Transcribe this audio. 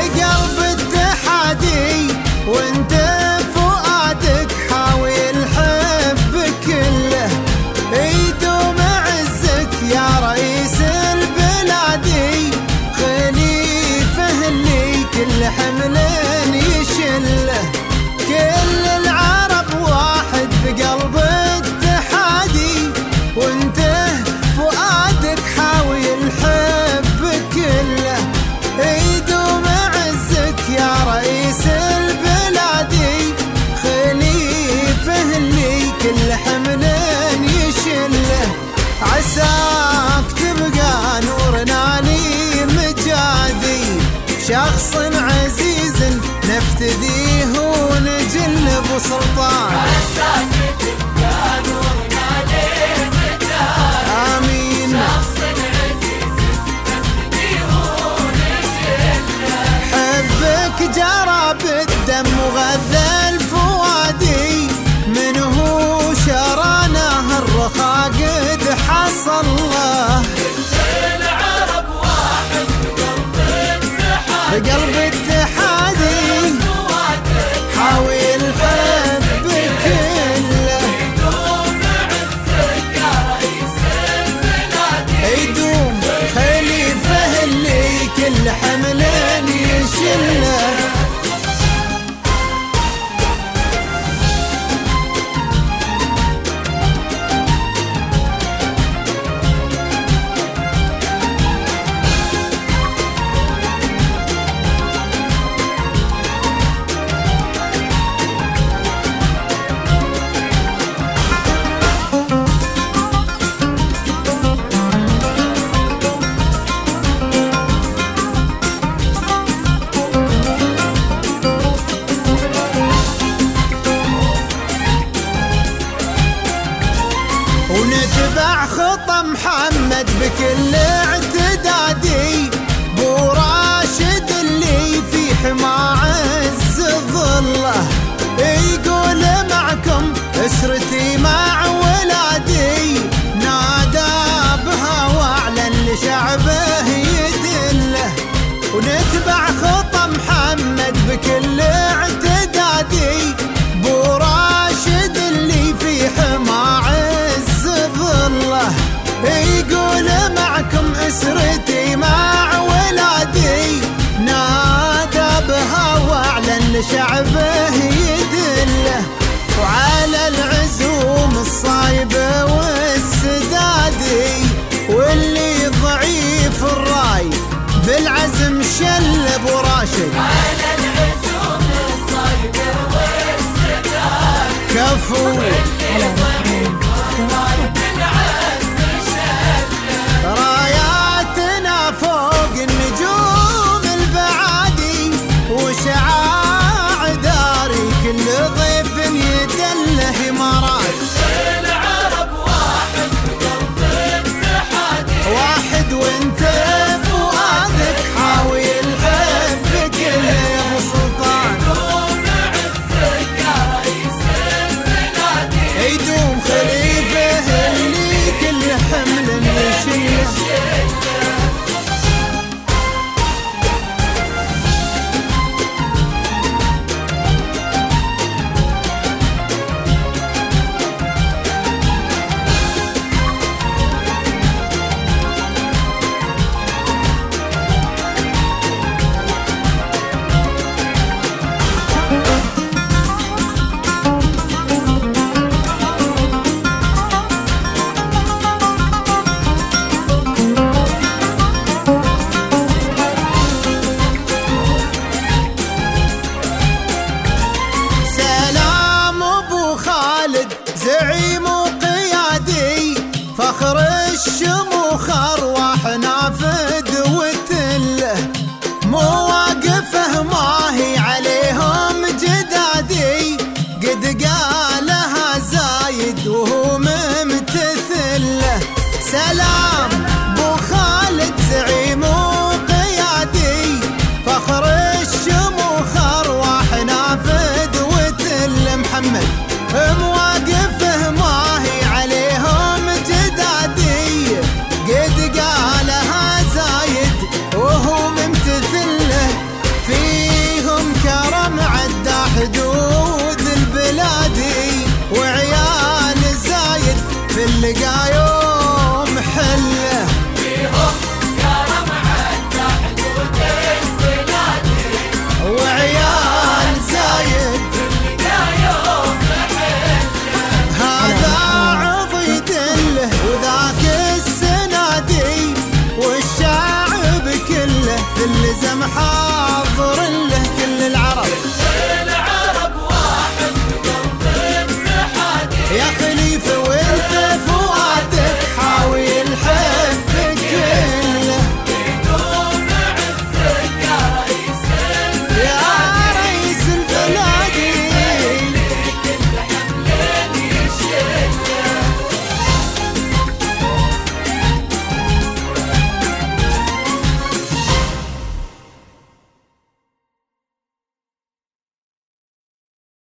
بقلب اتحادي وانت فؤادك حاوي الحب كله، يدوم عزك يا رئيس البلادي، خليفة اللي كل حمل يشله. كل العرب واحد بقلب اتحادي وانت فؤادك حاوي الحب كله، يدوم عزك يا رئيس البلادي، خليفة اللي كل حمل يشله. عساك تبقى نور نالي مجادي، شخص عزيز نفتديه ونجل بسلطان. عساك تبقى نور نالي مجادي، آمين. شخص عزيز نفتديه ونجله. حبك جرى بالدم وغذى الفوادي، من هو شرانه الرخاء قد حصل له. العرب واحد بقلب اتحادي حاوي الحب كله، يدوم عزك يا رئيس البلاد، يدوم خليفة اللي كل حمل يشله. ونتبع خطى محمد بكل اعتدادي، بو راشد اللي في حما عز ظله، يقول معكم اسرتي مع ولادي، نادى بها واعلن لشعبه يدله. ونتبع خطى محمد بكل اعتدادي، بو راشد اللي في حما عز ظله، يقول معكم اسرتي مع ولادي، نادى بها واعلن لشعبه يدله. وعلى العزوم الصايبه والسدادي، واللي ضعيف الراي بالعزم شل ابو راشد. على العزوم الصايبه والسداد، كفو راياتنا فوق النجوم البعادي، وشعاع داري كل ضيف يدله امارات. العرب واحد بقلب اتحادي، واحد وانت فؤادك حاوي الحب كله يا ابو سلطان، يدوم عزك يا رئيس البلاد، يدوم خليفه اللي كل حمل يشيله. زعيم وقيادي فخر الشموخ ارواح نافذ وتله، مواقفه ما هي عليهم جدادي، قد قالها زايد وهو ممتثله. سلام بو خالد زعيم وقيادي فخر الشموخ ارواح نافذ وتله، محمد مواقفه ما هي عليهم جدادي، قد قالها زايد وهو ممتثله. سمحان